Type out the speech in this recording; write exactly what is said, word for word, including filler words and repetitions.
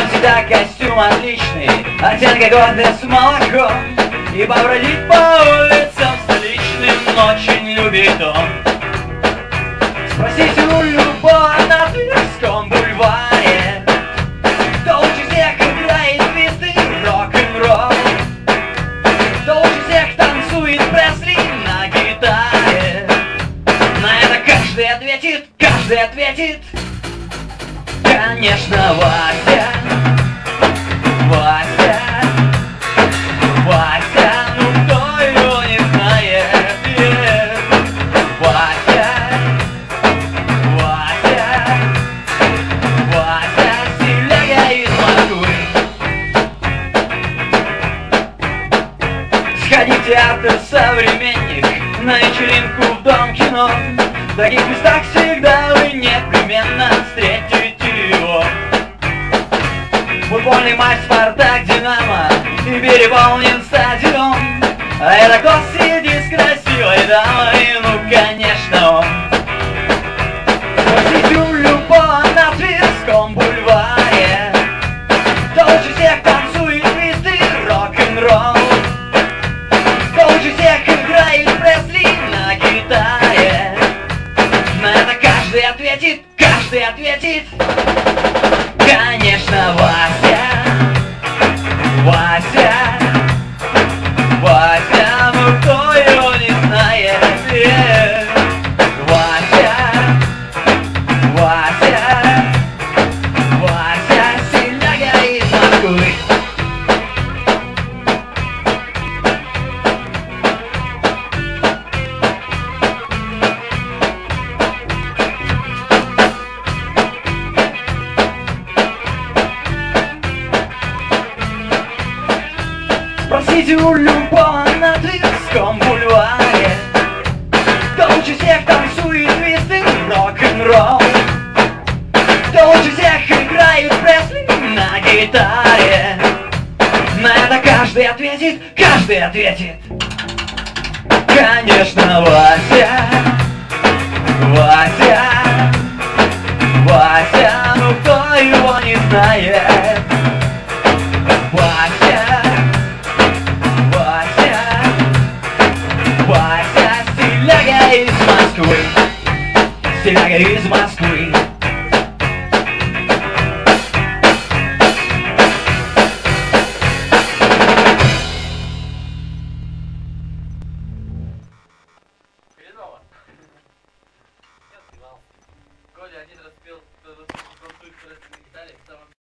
всегда костюм отличный, оттенка года с молоком. И побродить по улицам столичным очень любит он. Спросите у любого на Тверском бульваре, кто лучше всех играет твисты рок-н-ролл, кто лучше всех танцует Пресли на гитаре. На это каждый ответит, каждый ответит: конечно, Вася, Вася, Вася, ну кто его не знает? Yeah. Вася, Вася, Вася, стиляга из Москвы. Сходи в театр «Современник», на вечеринку в Дом кино. В таких местах всегда вы непременно встретите его. Футбольный матч «Спартак», «Динамо» и переполнен стадион. А это кто сидит с красивой дамой? Ну, конечно, он. Спросите у любого на Тверском бульваре, кто лучше всех танцует твисты рок-н-ролл, кто лучше всех играет Пресли на гитаре. На это каждый ответит, каждый ответит: конечно, Вася, Вася, Вася, ну кто его не знает? Yeah. Вася, Вася, Вася, стиляга из Москвы. Спросите у любого на Тверском бульваре, кто лучше всех танцует твисты рок-н-ролл, кто лучше всех играет Пресли на гитаре. На это каждый ответит, каждый ответит: конечно, Вася, Вася, Вася, ну кто его не знает? Вася, Вася, стиляга из Москвы, стиляга из Москвы. Хреново. Я спевал. Коля один раз пел, танцует на гитаре,